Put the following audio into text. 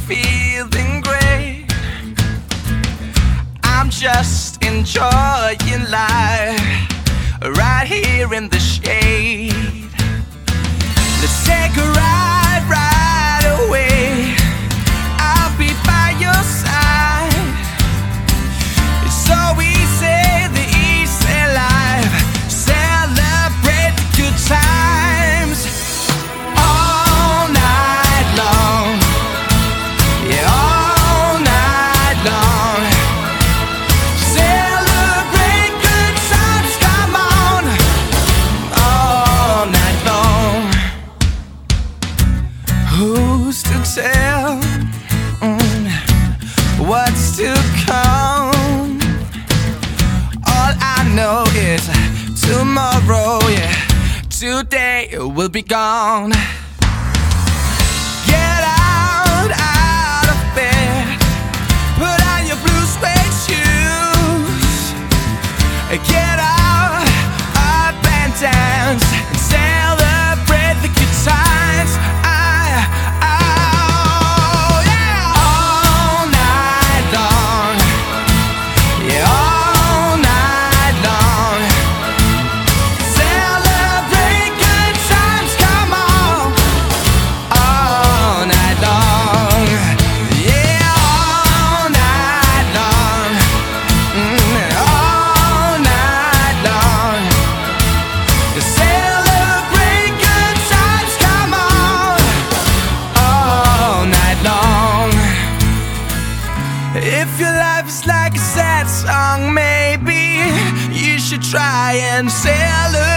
feeling great. I'm just enjoying life right here in the shade. Let's take a ride right away. I'll be by your side. It's so easy, the easy life. Celebrate the good times all night long. Yeah, all night long. Celebrate good times, come on, all night long. Who's to tell what's to come? All I know is tomorrow, yeah, today will be gone. Get out of bed, put on your blue suede shoes. Get up and dance and celebrate the good times. Oh, yeah. All night long. Yeah, all night long. Celebrate good times, come on. All night long. Yeah, all night long. All night long. Celebrate good times, come on. All night long. If your life is like a sad song, maybe you should try and celebrate.